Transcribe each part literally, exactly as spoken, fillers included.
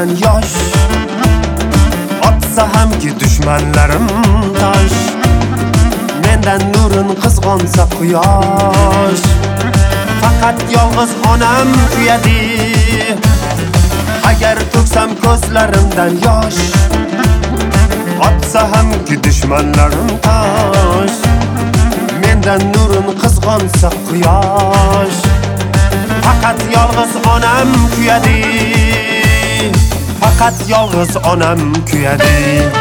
gözlerimden yosh, otsa hamki düşmanlarım tosh, mendan nurun qizg'onsa quyosh. Faqat yolg'iz onam kuyadi, agar to'ksam ko'zlarimdan yosh, otsa hamki düşmanlarım tosh, mendan nurun qizg'onsa quyosh. Faqat yolg'iz onam kuyadi, faqat yolg'iz onam kuyadi.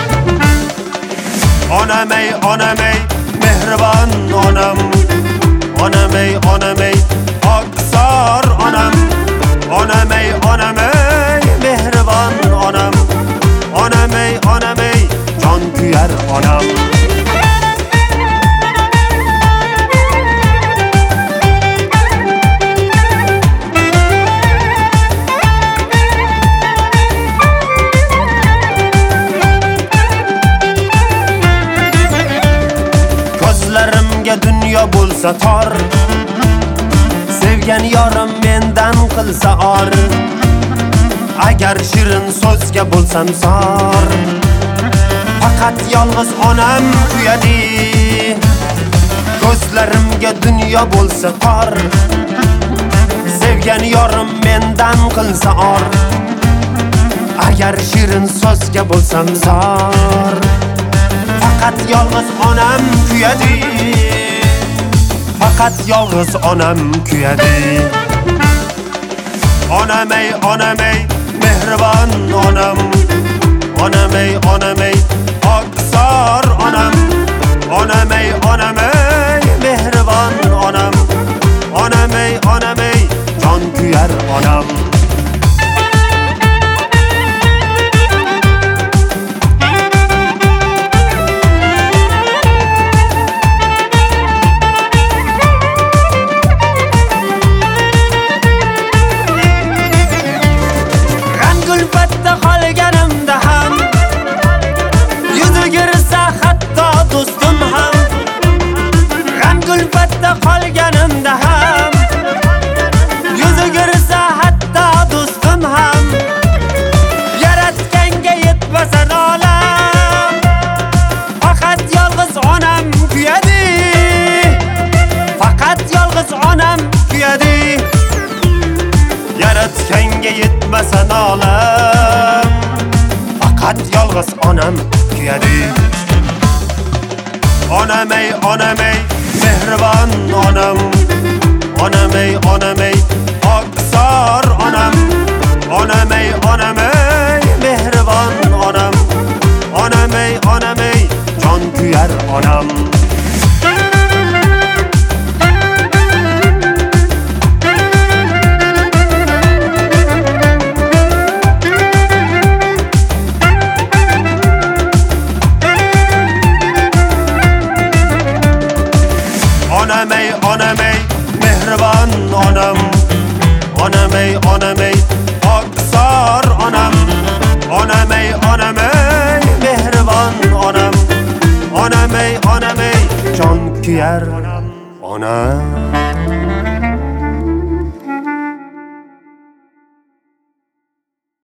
Onam ey, onam ey, mehribon onam, onam ey, onam ey, oqsor onam, onam ey, onam ey, mehribon onam, onam ey, onam ey, jon kuyar onam. Ko'zlarimga dunyo bo'lsa tor, sevgan yorim mendan qilsa or, agar shirin so'zga bo'lsam zor, faqat yolg'iz onam kuyadi. Ko'zlarimga dunyo bo'lsa tor, sevgan yorim mendan qilsa or, agar shirin so'zga bo'lsam zor, faqat yolg'iz onam kuyadi, faqat yolg'iz onam kuyadi. Onam ey, onam ey, mehribon onam, onam ey, onam ey, oqsor onam, onam ey, onam ey, mehribon onam, onam ey, onam ey, jon kuyar onam. Gulfatda qolganimda ham, yuzi girsa hatto do'stim ham. G'am gulfatda qolganimda ham, yuzi girsa hatto do'stim ham. Yaratganga yetmasa nolam, faqat yolg'iz onam kuyadi, faqat yolg'iz onam kuyadi. Yaratganga yetmasa nolam, faqat yolg'iz onam kuyadi. Onam ey, onam ey, mehribon onam, onam ey, onam ey, oqsor onam, onam ey, onam ey, mehribon onam, onam ey, onam ey, jon kuyar onam. Onam ey, onam ey, mehribon onam, onam ey, onam ey, oqsor onam, onam ey, onam ey, mehribon onam, onam ey, onam ey, jon kuyar onam.